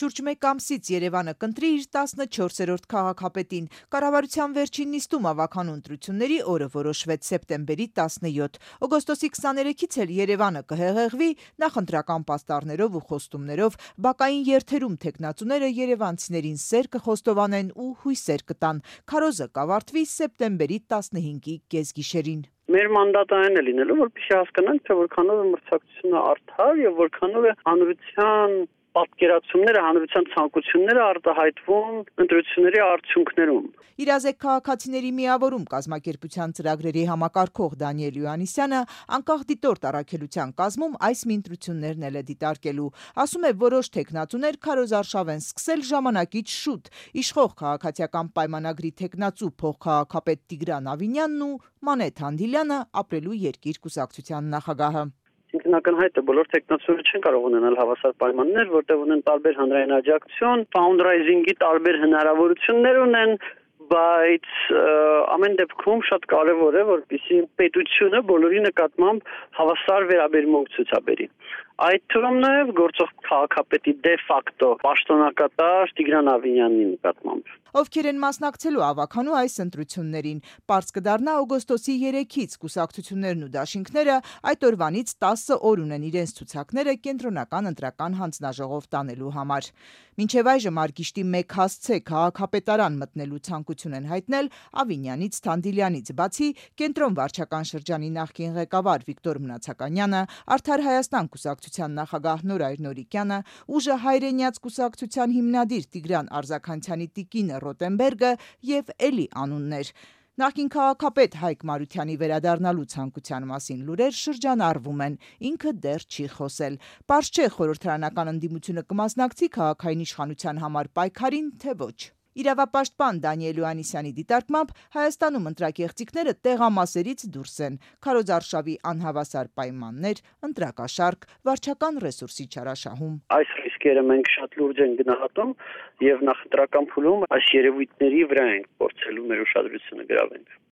Շուրջ մեկ ամսից Երևանը կընտրի իր 14-րդ քաղաքապետին։ Կառավարության վերջին նիստում ավագանու ընտրությունների օրը որոշվեց սեպտեմբերի 17։ Օգոստոսի 23-ից էլ Երևանը կհեղեղվի նախընտրական պաստառներով ու խոստումներով, բակային երթերում թեկնածուները երևանցիներին սեր կխոստովանեն ու հույսեր կտան։ Քարոզը կավարտվի սեպտեմբերի 15-ի կեսգիշերին։ Մեր մանդատը այն է լինելու, որպեսզի հասկանանք, թե որքանով է մրցակցությունը արդար եւ որքանով է հանրության պատկերացումները, հանրության ցանկությունները արտահայտվում ընտրությունների արդյունքներում։ Իրազեկ քաղաքացիների միավորում կազմակերպության ծրագրերի համակարգող Դանիել Յոհաննիսյանը անկախ դիտորդ առաքելության կազմում այս մի ընտրություններն էլ է դիտարկելու։ Ասում է, որոշ թեկնածուներ քարոզարշավ են սկսել ժամանակից շուտ։ Իշխող քաղաքացիական պայմանագրի թեկնածու փոխքաղաքապետ Տիգրան Ավինյանն ու Մանեթ Հանդիլյանը ապրելու երկիր կուսակցության նախագահը։ Ակնհայտ է, բոլոր տեխնացուները չեն կարող ունենալ հավասար պայմաններ, որտեղ ունեն տարբեր հանրային աջակցություն, ֆաունդրայզինգի տարբեր հնարավորություններ ունեն, բայց ամեն դեպքում շատ կարևոր է, որպեսզի պետությունը բոլորի նկատմամբ հավասար վերաբերմունք ցուցաբերի։ Այդ թվում նաև գործող քաղաքապետի դե ֆակտո պաշտոնակատար Տիգրան Ավինյանի նկատմամբ։ Ովքեր են մասնակցելու ավագանու այս ընտրություններին։ Պարզ կդառնա օգոստոսի 3-ից կուսակցություններն ու դաշինքները այդ օրվանից 10 օր ունեն իրենց ցուցակները կենտրոնական ընտրական հանձնաժողով տանելու համար։ Մինչև այժմ արգիշտի մեկ հասցե քաղաքապետարան մտնելու ցանկություն են հայտնել Ավինյանից, Թանդիլյանից բացի կենտրոն վարչական շրջանի նախկին ղեկավար Վիկտոր Մնացականյանը, Արդար Հայաստան կուսակցության նախագահ Նորայր Նորիկյանը, Ուժը հայրենյաց կուսակցության հիմնադիր Տիգրան Արձաքանցյանի տիկինը Ռոտենբերգը եւ էլի անուններ։ Նախկին քաղաքապետ Հայկ Մարությանի վերադառնալու ցանկության մասին լուրեր շրջանառվում են, ինքը դեռ չի խոսել։ Պարզ չէ խորհրդարանական ընդդիմությունը կմասնակցի քաղաքային իշխանության համար պայքարին, թե ոչ։ Իրավապաշտպան Դանիել Յոհաննիսյանի դիտարկմամբ Հայաստանում ընտրակեղծիքները տեղամասերից դուրս են, քարոզարշավի անհավասար պայմաններ, ընտրակաշառք, վարչական ռեսուրսի չարաշահում։ Այս ռիսկերը մենք շատ լուրջ ենք գնահատում եւ նախընտրական փուլում այս երևույթների վրա ենք փորձելու մեր ուշադրությունը գրավենք։